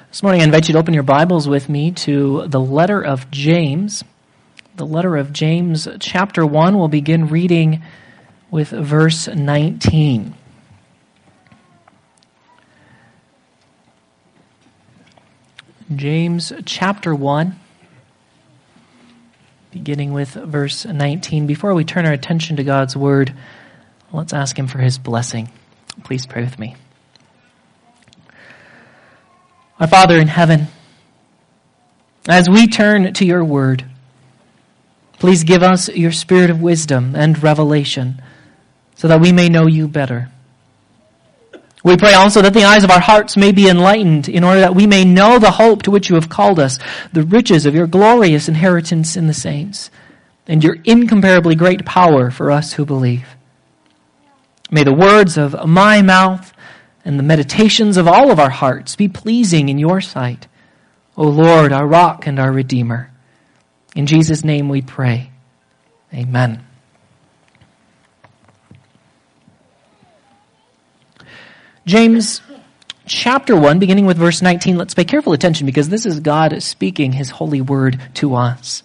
This morning I invite you to open your Bibles with me to the letter of James. The letter of James, chapter 1, we'll begin reading with verse 19. James chapter 1, beginning with verse 19. Before we turn our attention to God's Word, let's ask Him for His blessing. Please pray with me. Our Father in heaven, as we turn to your word, please give us your spirit of wisdom and revelation so that we may know you better. We pray also that the eyes of our hearts may be enlightened in order that we may know the hope to which you have called us, the riches of your glorious inheritance in the saints, and your incomparably great power for us who believe. May the words of my mouth and the meditations of all of our hearts be pleasing in your sight, O Lord, our rock and our Redeemer. In Jesus' name we pray. Amen. James chapter 1, beginning with verse 19. Let's pay careful attention because this is God speaking His holy word to us.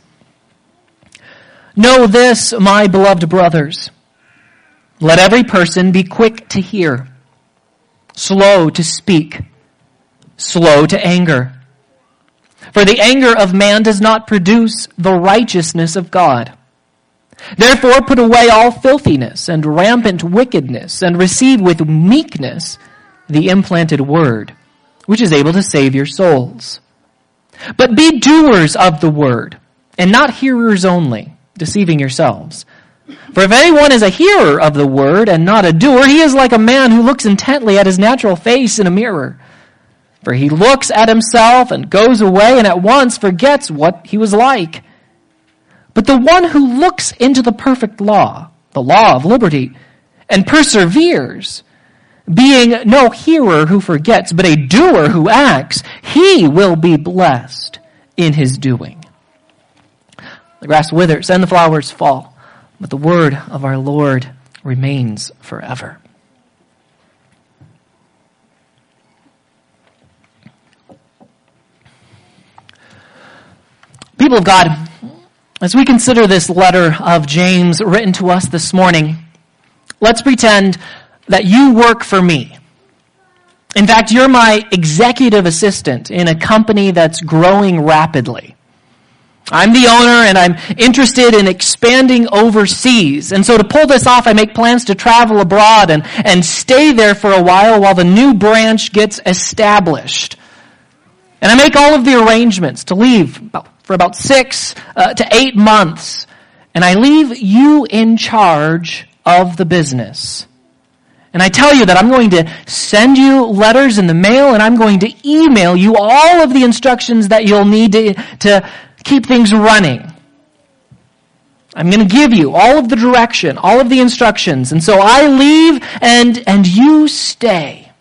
Know this, my beloved brothers. Let every person be quick to hear, slow to speak, slow to anger. For the anger of man does not produce the righteousness of God. Therefore put away all filthiness and rampant wickedness, and receive with meekness the implanted word, which is able to save your souls. But be doers of the word, and not hearers only, deceiving yourselves. For if anyone is a hearer of the word and not a doer, he is like a man who looks intently at his natural face in a mirror. For he looks at himself and goes away and at once forgets what he was like. But the one who looks into the perfect law, the law of liberty, and perseveres, being no hearer who forgets, but a doer who acts, he will be blessed in his doing. The grass withers and the flowers fall, but the word of our Lord remains forever. People of God, as we consider this letter of James written to us this morning, let's pretend that you work for me. In fact, you're my executive assistant in a company that's growing rapidly. I'm the owner and I'm interested in expanding overseas. And so to pull this off, I make plans to travel abroad and stay there for a while the new branch gets established. And I make all of the arrangements to leave for about 6 to 8 months. And I leave you in charge of the business. And I tell you that I'm going to send you letters in the mail and I'm going to email you all of the instructions that you'll need to keep things running. I'm going to give you all of the direction, all of the instructions. And so I leave and you stay.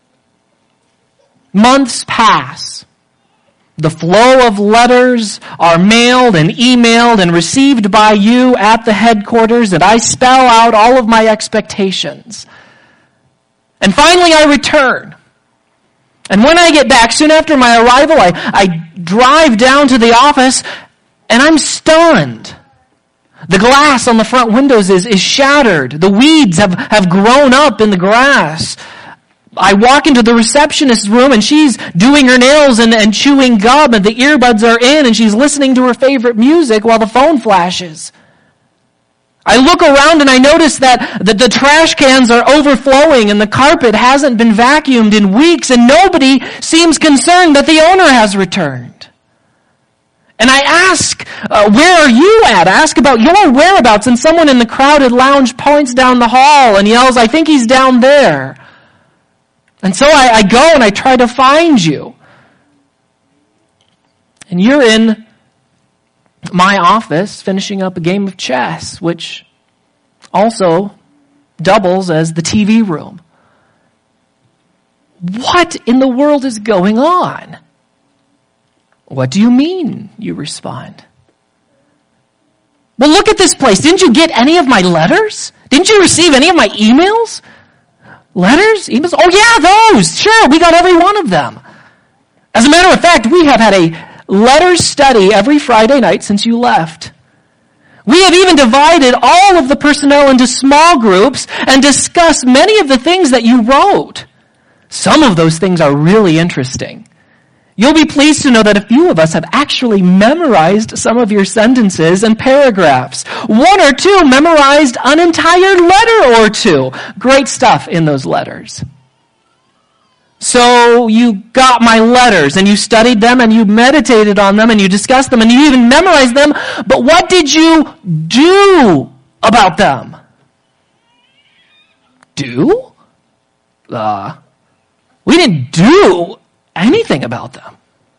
Months pass. The flow of letters are mailed and emailed and received by you at the headquarters, and I spell out all of my expectations. And finally I return. And when I get back, soon after my arrival, I drive down to the office and I'm stunned. The glass on the front windows is shattered. The weeds have grown up in the grass. I walk into the receptionist's room and she's doing her nails and chewing gum and the earbuds are in and she's listening to her favorite music while the phone flashes. I look around and I notice that the trash cans are overflowing and the carpet hasn't been vacuumed in weeks and nobody seems concerned that the owner has returned. And I ask, where are you at? I ask about your whereabouts and someone in the crowded lounge points down the hall and yells, I think he's down there. And so I go and I try to find you. And you're in my office finishing up a game of chess, which also doubles as the TV room. What in the world is going on? What do you mean? You respond. Well, look at this place. Didn't you get any of my letters? Didn't you receive any of my emails? Letters? Emails? Oh yeah, those. Sure, we got every one of them. As a matter of fact, we have had a letter study every Friday night since you left. We have even divided all of the personnel into small groups and discussed many of the things that you wrote. Some of those things are really interesting. You'll be pleased to know that a few of us have actually memorized some of your sentences and paragraphs. One or two memorized an entire letter or two. Great stuff in those letters. So you got my letters and you studied them and you meditated on them and you discussed them and you even memorized them. But what did you do about them? Do? We didn't do anything about them.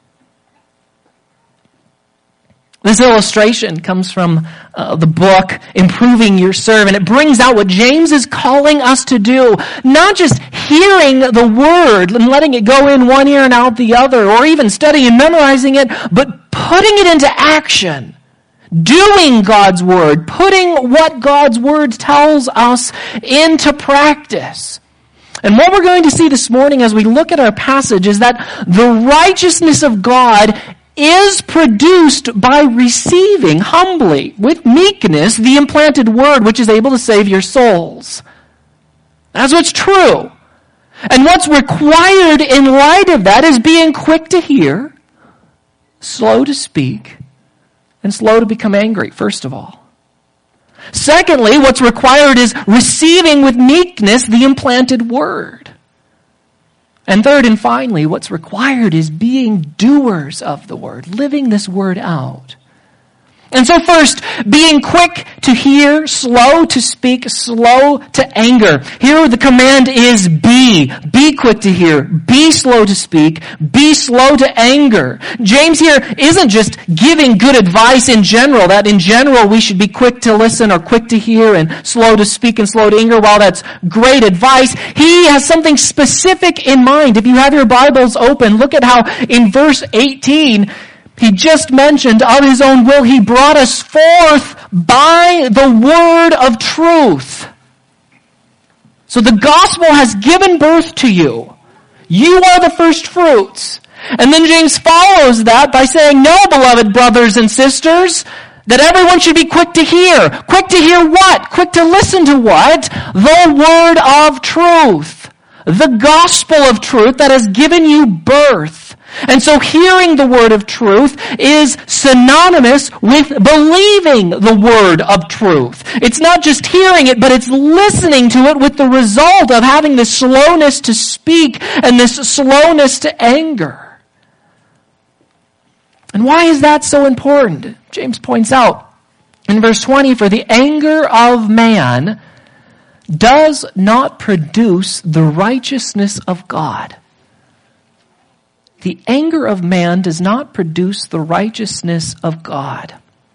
This illustration comes from the book Improving Your Serve, and it brings out what James is calling us to do. Not just hearing the word and letting it go in one ear and out the other, or even studying and memorizing it, but putting it into action. Doing God's word, putting what God's word tells us into practice. And what we're going to see this morning as we look at our passage is that the righteousness of God is produced by receiving humbly, with meekness, the implanted word which is able to save your souls. That's what's true. And what's required in light of that is being quick to hear, slow to speak, and slow to become angry, first of all. Secondly, what's required is receiving with meekness the implanted word. And third and finally, what's required is being doers of the word, living this word out. And so first, being quick to hear, slow to speak, slow to anger. Here the command is be. Be quick to hear, be slow to speak, be slow to anger. James here isn't just giving good advice in general, that in general we should be quick to listen or quick to hear and slow to speak and slow to anger. While that's great advice, he has something specific in mind. If you have your Bibles open, look at how in verse 18, he just mentioned, of his own will, he brought us forth by the word of truth. So the gospel has given birth to you. You are the first fruits. And then James follows that by saying, no, beloved brothers and sisters, that everyone should be quick to hear. Quick to hear what? Quick to listen to what? The word of truth. The gospel of truth that has given you birth. And so hearing the word of truth is synonymous with believing the word of truth. It's not just hearing it, but it's listening to it with the result of having this slowness to speak and this slowness to anger. And why is that so important? James points out in verse 20, for the anger of man does not produce the righteousness of God. The anger of man does not produce the righteousness of God.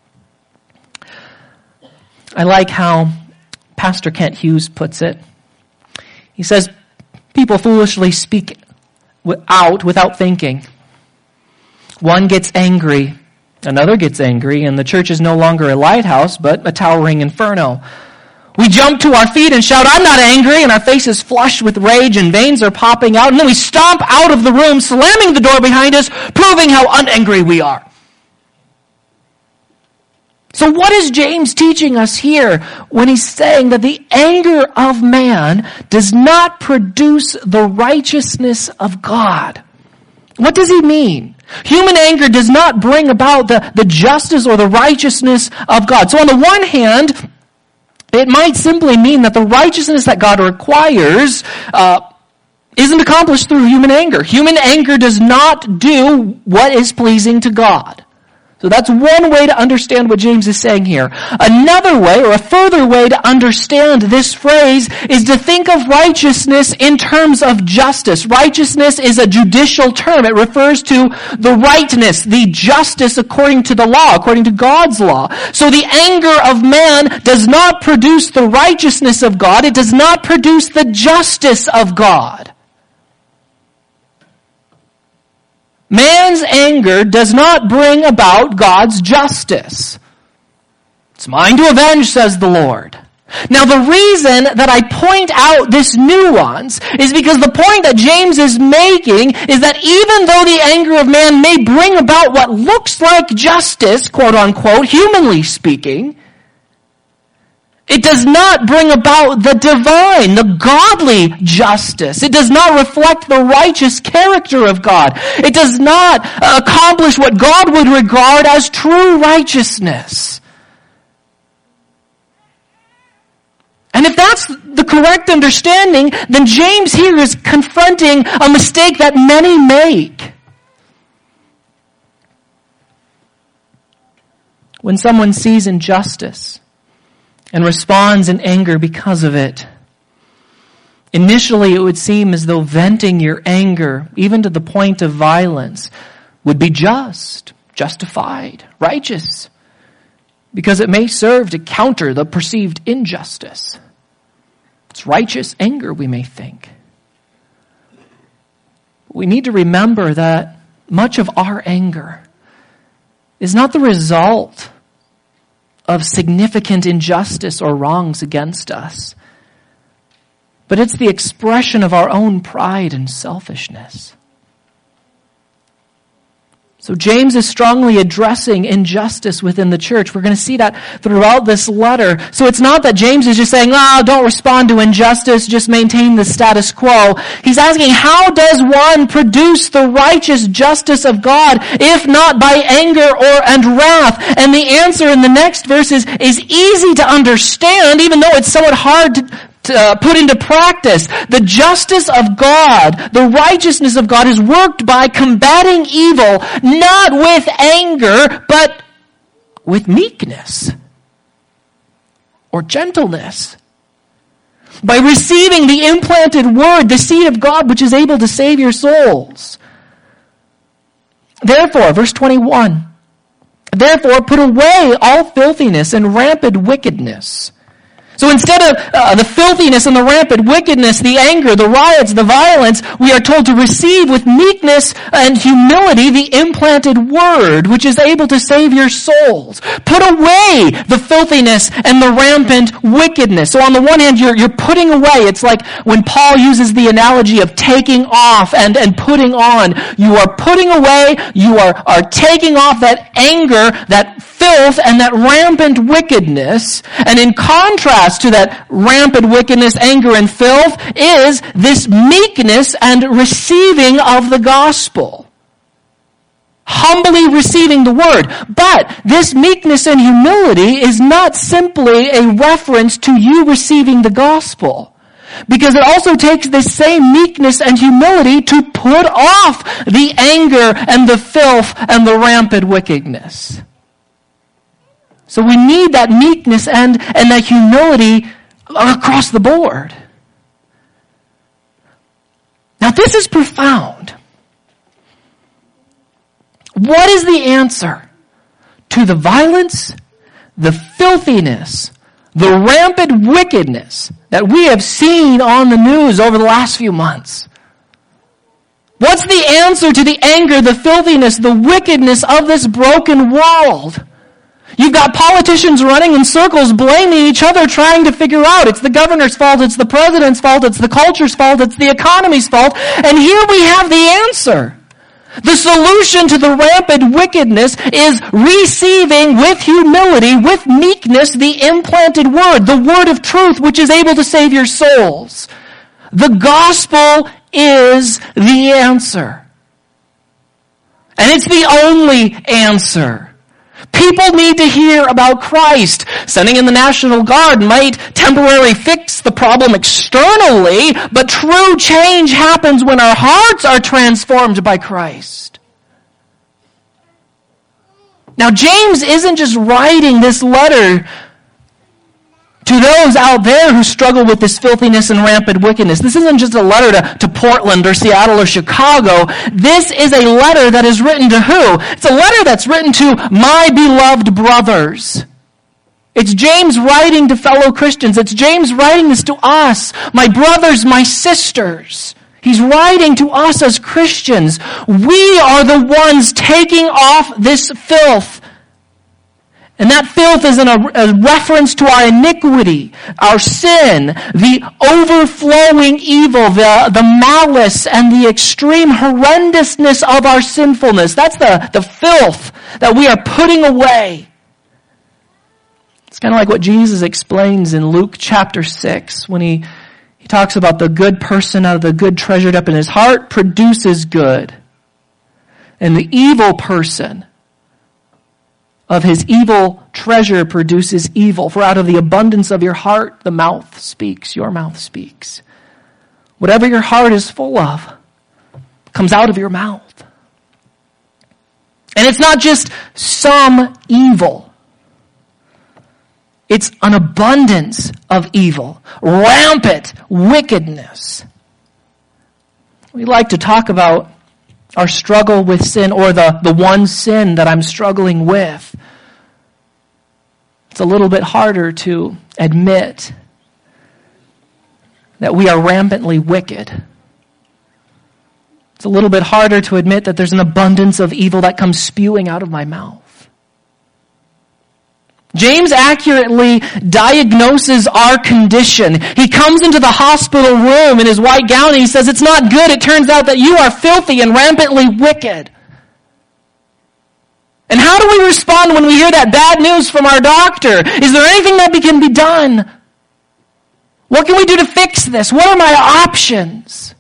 I like how Pastor Kent Hughes puts it. He says, people foolishly speak out without thinking. One gets angry, another gets angry, and the church is no longer a lighthouse, but a towering inferno. We jump to our feet and shout, I'm not angry, and our faces flush with rage and veins are popping out, and then we stomp out of the room, slamming the door behind us, proving how unangry we are. So what is James teaching us here when he's saying that the anger of man does not produce the righteousness of God? What does he mean? Human anger does not bring about the justice or the righteousness of God. So on the one hand, it might simply mean that the righteousness that God requires isn't accomplished through human anger. Human anger does not do what is pleasing to God. So that's one way to understand what James is saying here. Another way, or a further way to understand this phrase, is to think of righteousness in terms of justice. Righteousness is a judicial term. It refers to the rightness, the justice according to the law, according to God's law. So the anger of man does not produce the righteousness of God. It does not produce the justice of God. Man's anger does not bring about God's justice. It's mine to avenge, says the Lord. Now the reason that I point out this nuance is because the point that James is making is that even though the anger of man may bring about what looks like justice, quote unquote, humanly speaking, it does not bring about the divine, the godly justice. It does not reflect the righteous character of God. It does not accomplish what God would regard as true righteousness. And if that's the correct understanding, then James here is confronting a mistake that many make. When someone sees injustice and responds in anger because of it, initially it would seem as though venting your anger, even to the point of violence, would be just, justified, righteous, because it may serve to counter the perceived injustice. It's righteous anger, we may think. But we need to remember that much of our anger is not the result of significant injustice or wrongs against us, but it's the expression of our own pride and selfishness. So James is strongly addressing injustice within the church. We're going to see that throughout this letter. So it's not that James is just saying, don't respond to injustice, just maintain the status quo. He's asking, how does one produce the righteous justice of God, if not by anger and wrath? And the answer in the next verse is easy to understand, even though it's somewhat hard to put into practice. The justice of God, the righteousness of God is worked by combating evil, not with anger, but with meekness or gentleness. By receiving the implanted word, the seed of God, which is able to save your souls. Therefore, verse 21, therefore put away all filthiness and rampant wickedness. So instead of the filthiness and the rampant wickedness, the anger, the riots, the violence, we are told to receive with meekness and humility the implanted word, which is able to save your souls. Put away the filthiness and the rampant wickedness. So on the one hand, you're putting away. It's like when Paul uses the analogy of taking off and putting on. You are putting away, you are taking off that anger, that filth, and that rampant wickedness. And in contrast to that rampant wickedness, anger, and filth is this meekness and receiving of the gospel. Humbly receiving the word. But this meekness and humility is not simply a reference to you receiving the gospel. Because it also takes this same meekness and humility to put off the anger and the filth and the rampant wickedness. So we need that meekness and that humility across the board. Now this is profound. What is the answer to the violence, the filthiness, the rampant wickedness that we have seen on the news over the last few months? What's the answer to the anger, the filthiness, the wickedness of this broken world? You've got politicians running in circles, blaming each other, trying to figure out it's the governor's fault, it's the president's fault, it's the culture's fault, it's the economy's fault. And here we have the answer. The solution to the rampant wickedness is receiving with humility, with meekness, the implanted word, the word of truth, which is able to save your souls. The gospel is the answer. And it's the only answer. People need to hear about Christ. Sending in the National Guard might temporarily fix the problem externally, but true change happens when our hearts are transformed by Christ. Now, James isn't just writing this letter to those out there who struggle with this filthiness and rampant wickedness. This isn't just a letter to Portland or Seattle or Chicago. This is a letter that is written to who? It's a letter that's written to my beloved brothers. It's James writing to fellow Christians. It's James writing this to us, my brothers, my sisters. He's writing to us as Christians. We are the ones taking off this filth And that filth is a reference to our iniquity, our sin, the overflowing evil, the malice, and the extreme horrendousness of our sinfulness. That's the filth that we are putting away. It's kind of like what Jesus explains in Luke chapter 6 when he talks about the good person out of the good treasured up in his heart produces good. And the evil person of his evil treasure produces evil. For out of the abundance of your heart, the mouth speaks, your mouth speaks. Whatever your heart is full of comes out of your mouth. And it's not just some evil. It's an abundance of evil, rampant wickedness. We like to talk about our struggle with sin, or the one sin that I'm struggling with. It's a little bit harder to admit that we are rampantly wicked. It's a little bit harder to admit that there's an abundance of evil that comes spewing out of my mouth. James accurately diagnoses our condition. He comes into the hospital room in his white gown and he says, it's not good. It turns out that you are filthy and rampantly wicked. And how do we respond when we hear that bad news from our doctor? Is there anything that can be done? What can we do to fix this? What are my options?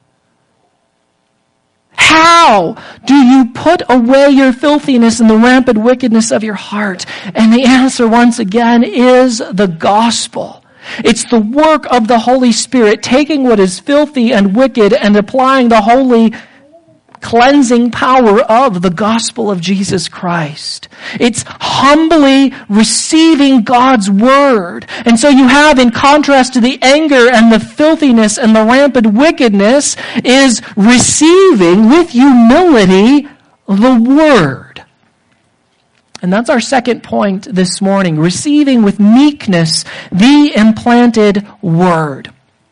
How do you put away your filthiness and the rampant wickedness of your heart? And the answer, once again, is the gospel. It's the work of the Holy Spirit, taking what is filthy and wicked and applying the holy cleansing power of the gospel of Jesus Christ. It's humbly receiving God's word. And so you have, in contrast to the anger and the filthiness and the rampant wickedness, is receiving with humility the word. And that's our second point this morning. Receiving with meekness the implanted word.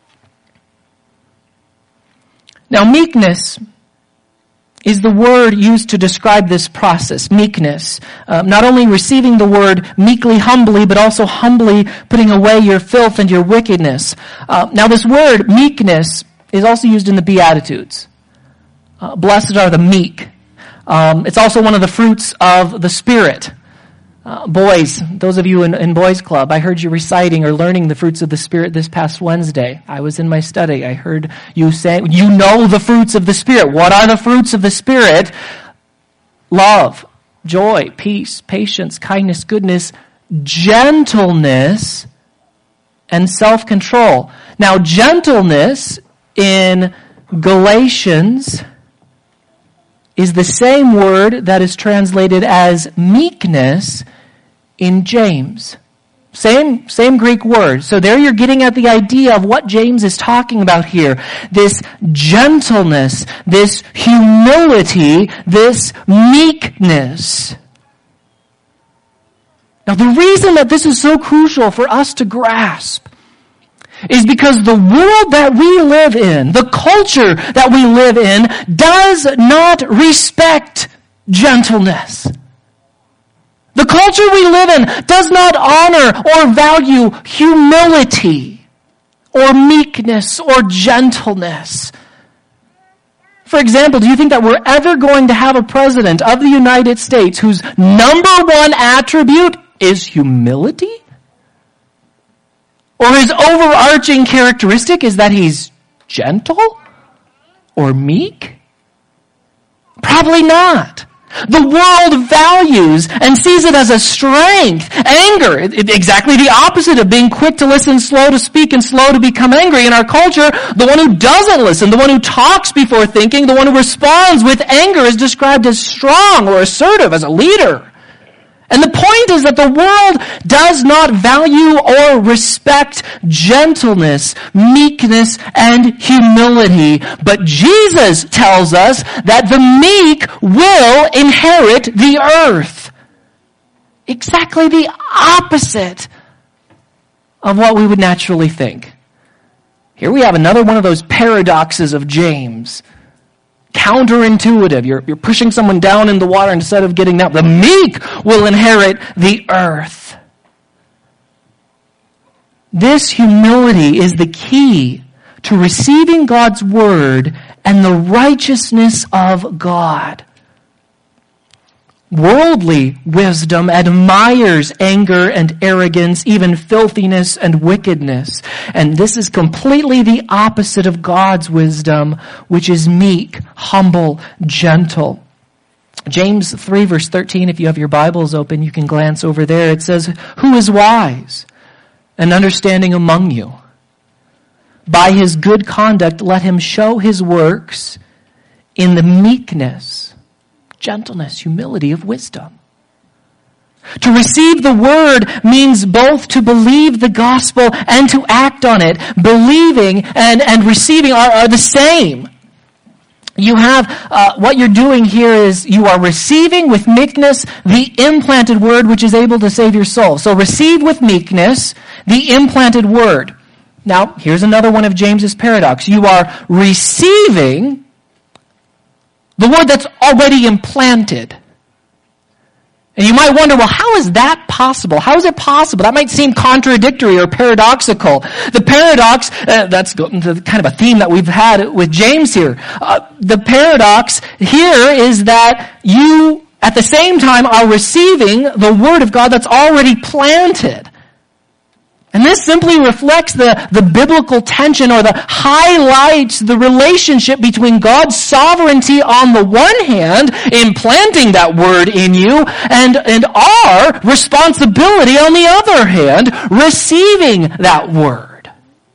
Now, meekness is the word used to describe this process, meekness. Not only receiving the word meekly, humbly, but also humbly putting away your filth and your wickedness. Now this word, meekness, is also used in the Beatitudes. Blessed are the meek. It's also one of the fruits of the Spirit. Boys, those of you in Boys Club, I heard you reciting or learning the fruits of the Spirit this past Wednesday. I was in my study. I heard you saying, you know the fruits of the Spirit. What are the fruits of the Spirit? Love, joy, peace, patience, kindness, goodness, gentleness, and self-control. Now, gentleness in Galatians is the same word that is translated as meekness in James. Same Greek word. So there you're getting at the idea of what James is talking about here. This gentleness, this humility, this meekness. Now the reason that this is so crucial for us to grasp is because the world that we live in, the culture that we live in, does not respect gentleness. The culture we live in does not honor or value humility or meekness or gentleness. For example, do you think that we're ever going to have a president of the United States whose number one attribute is humility? Or his overarching characteristic is that he's gentle or meek? Probably not. The world values and sees it as a strength. Anger, exactly the opposite of being quick to listen, slow to speak, and slow to become angry. In our culture, the one who doesn't listen, the one who talks before thinking, the one who responds with anger is described as strong or assertive, as a leader. And the point is that the world does not value or respect gentleness, meekness, and humility. But Jesus tells us that the meek will inherit the earth. Exactly the opposite of what we would naturally think. Here we have another one of those paradoxes of James. counterintuitive. You're pushing someone down in the water instead of getting out. The meek will inherit the earth. This humility is the key to receiving God's word and the righteousness of God. Worldly wisdom admires anger and arrogance, even filthiness and wickedness. And this is completely the opposite of God's wisdom, which is meek, humble, gentle. James 3 verse 13, if you have your Bibles open, you can glance over there. It says, "Who is wise and understanding among you? By his good conduct, let him show his works in the meekness, gentleness, humility of wisdom." To receive the word means both to believe the gospel and to act on it. Believing and receiving are the same. You have, what you're doing here is you are receiving with meekness the implanted word which is able to save your soul. So receive with meekness the implanted word. Now, here's another one of James's paradox. You are receiving the word that's already implanted. And you might wonder, well, how is that possible? How is it possible? That might seem contradictory or paradoxical. The paradox, that's kind of a theme that we've had with James here. The paradox here is that you, at the same time, are receiving the word of God that's already planted. And this simply reflects the biblical tension, or highlights the relationship between God's sovereignty on the one hand, implanting that word in you, and our responsibility on the other hand, receiving that word.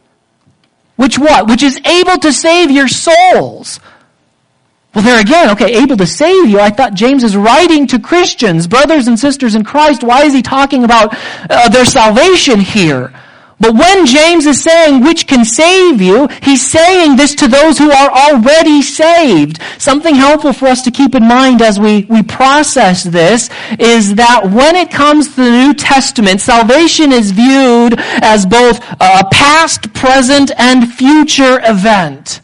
Which is able to save your souls. Well, there again, okay, able to save you. I thought James is writing to Christians, brothers and sisters in Christ. Why is he talking about their salvation here? But when James is saying which can save you, he's saying this to those who are already saved. Something helpful for us to keep in mind as we process this is that when it comes to the New Testament, salvation is viewed as both a past, present, and future event.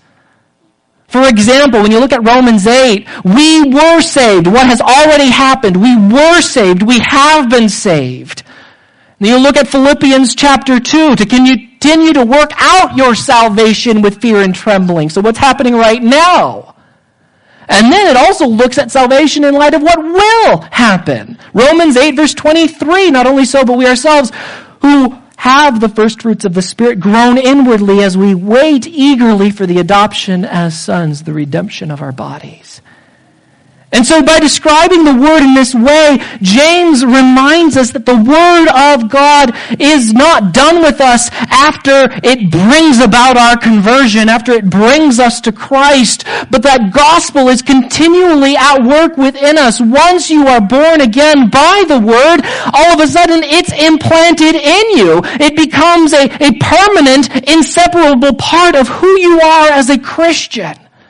For example, when you look at Romans 8, we were saved. What has already happened? We were saved. We have been saved. And you look at Philippians chapter 2 to continue to work out your salvation with fear and trembling. So what's happening right now? And then it also looks at salvation in light of what will happen. Romans 8 verse 23, not only so, but we ourselves who have the first fruits of the Spirit groan inwardly as we wait eagerly for the adoption as sons, the redemption of our bodies. And so by describing the Word in this way, James reminds us that the Word of God is not done with us after it brings about our conversion, after it brings us to Christ, but that gospel is continually at work within us. Once you are born again by the Word, all of a sudden it's implanted in you. It becomes a permanent, inseparable part of who you are as a Christian.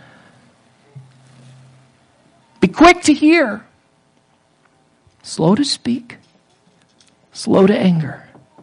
Be quick to hear, slow to speak, slow to anger.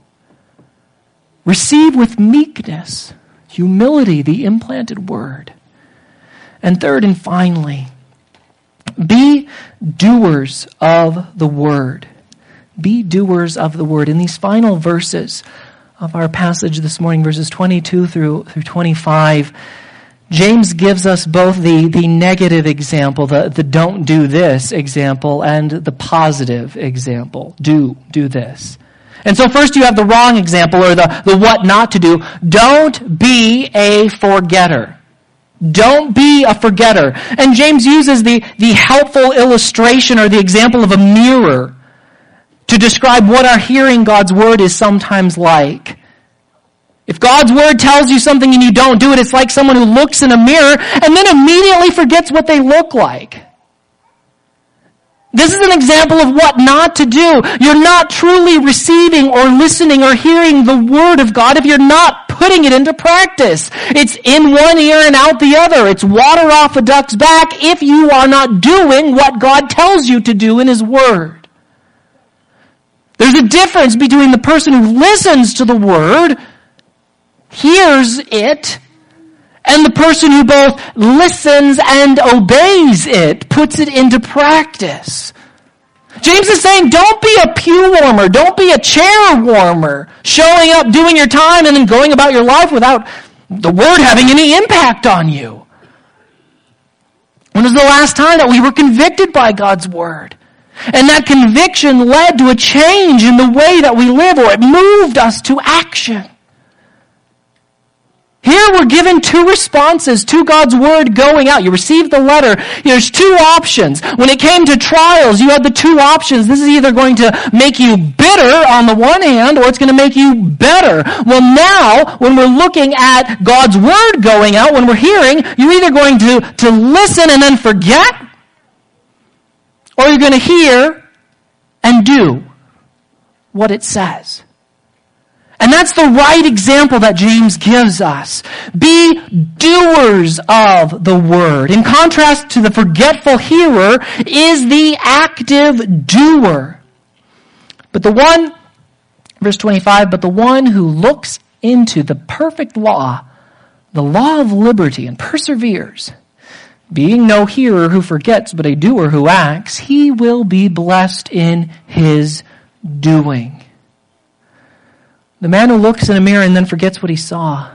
Receive with meekness, humility, the implanted word. And third and finally, be doers of the word. Be doers of the word. In these final verses of our passage this morning, verses 22 through 25, James gives us both the negative example, the don't do this example, and the positive example, do this. And so first you have the wrong example, or the what not to do. Don't be a forgetter. Don't be a forgetter. And James uses the helpful illustration or the example of a mirror to describe what our hearing God's word is sometimes like. If God's word tells you something and you don't do it, it's like someone who looks in a mirror and then immediately forgets what they look like. This is an example of what not to do. You're not truly receiving or listening or hearing the word of God if you're not putting it into practice. It's in one ear and out the other. It's water off a duck's back if you are not doing what God tells you to do in His word. There's a difference between the person who listens to the word, hears it, And the person who both listens and obeys it puts it into practice. James is saying, don't be a pew warmer. Don't be a chair warmer, showing up, doing your time, and then going about your life without the Word having any impact on you. When was the last time that we were convicted by God's Word? And that conviction led to a change in the way that we live, or it moved us to action. Here we're given two responses to God's Word going out. You received the letter. There's two options. When it came to trials, you had the two options. This is either going to make you bitter on the one hand, or it's going to make you better. Well, now, when we're looking at God's Word going out, when we're hearing, you're either going to listen and then forget, or you're going to hear and do what it says. And that's the right example that James gives us. Be doers of the word. In contrast to the forgetful hearer is the active doer. But the one, verse 25, but the one who looks into the perfect law, the law of liberty, and perseveres, being no hearer who forgets, but a doer who acts, he will be blessed in his doing. The man who looks in a mirror and then forgets what he saw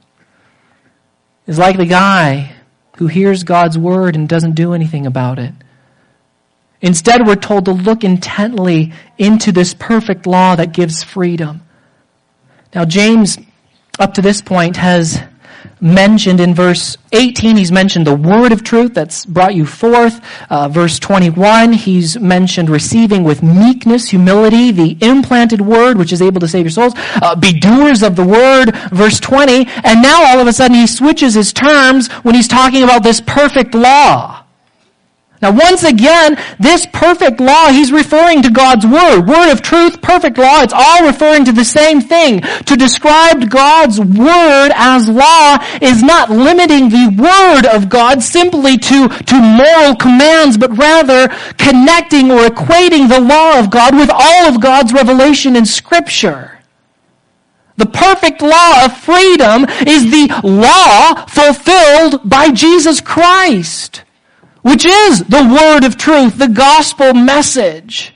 is like the guy who hears God's word and doesn't do anything about it. Instead, we're told to look intently into this perfect law that gives freedom. Now, James, up to this point, has mentioned in verse 18, he's mentioned the word of truth that's brought you forth. Verse 21, he's mentioned receiving with meekness, humility, the implanted word, which is able to save your souls. Be doers of the word, verse 20. And now all of a sudden he switches his terms when he's talking about this perfect law. Now once again, this perfect law, he's referring to God's word. Word of truth, perfect law, it's all referring to the same thing. To describe God's word as law is not limiting the word of God simply to moral commands, but rather connecting or equating the law of God with all of God's revelation in Scripture. The perfect law of freedom is the law fulfilled by Jesus Christ, which is the word of truth, the gospel message.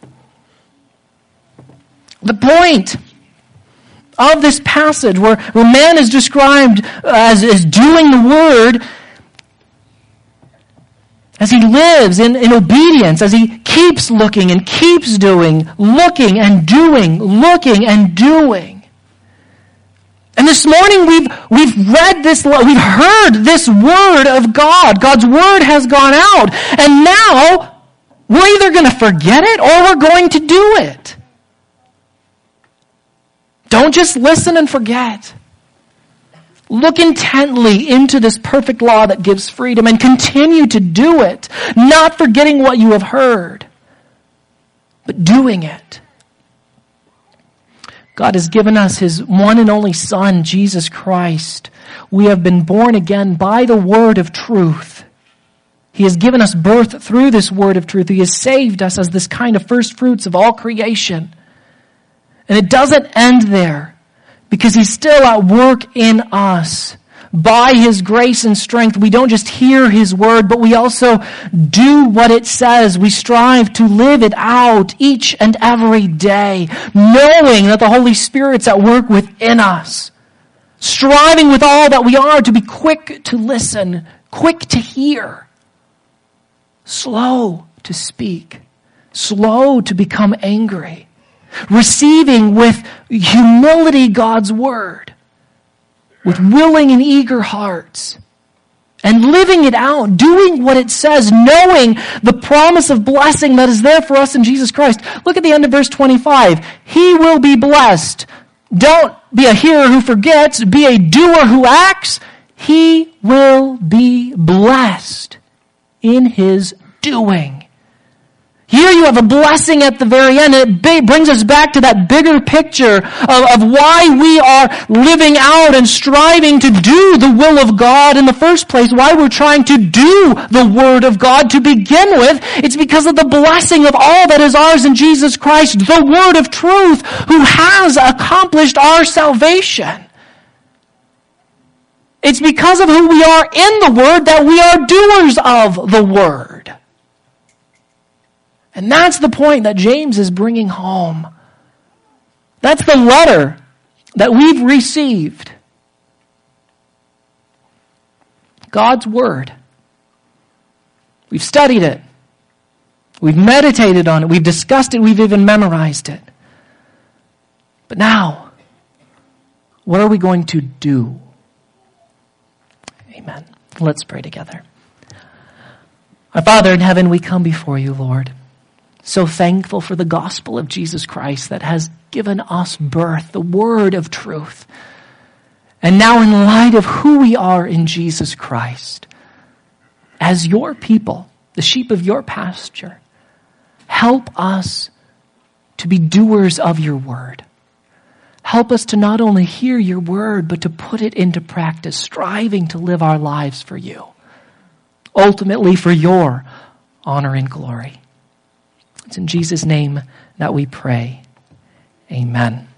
The point of this passage where man is described as doing the word, as he lives in obedience, as he keeps looking and keeps doing, looking and doing, looking and doing. And this morning we've read this, we've heard this word of God. God's word has gone out. And now we're either going to forget it or we're going to do it. Don't just listen and forget. Look intently into this perfect law that gives freedom and continue to do it, not forgetting what you have heard, but doing it. God has given us His one and only Son, Jesus Christ. We have been born again by the word of truth. He has given us birth through this word of truth. He has saved us as this kind of first fruits of all creation. And it doesn't end there, because He's still at work in us. By His grace and strength, we don't just hear His word, but we also do what it says. We strive to live it out each and every day, knowing that the Holy Spirit's at work within us. Striving with all that we are to be quick to listen, quick to hear, slow to speak, slow to become angry, receiving with humility God's word, with willing and eager hearts, and living it out, doing what it says, knowing the promise of blessing that is there for us in Jesus Christ. Look at the end of verse 25. He will be blessed. Don't be a hearer who forgets, be a doer who acts. He will be blessed in his doing. Here you have a blessing at the very end. It brings us back to that bigger picture of why we are living out and striving to do the will of God in the first place, why we're trying to do the Word of God to begin with. It's because of the blessing of all that is ours in Jesus Christ, the Word of truth, who has accomplished our salvation. It's because of who we are in the Word that we are doers of the Word. And that's the point that James is bringing home. That's the letter that we've received. God's Word. We've studied it. We've meditated on it. We've discussed it. We've even memorized it. But now, what are we going to do? Amen. Let's pray together. Our Father in heaven, we come before you, Lord. So thankful for the gospel of Jesus Christ that has given us birth, the word of truth. And now in light of who we are in Jesus Christ, as your people, the sheep of your pasture, help us to be doers of your word. Help us to not only hear your word, but to put it into practice, striving to live our lives for you, ultimately for your honor and glory. It's in Jesus' name that we pray. Amen.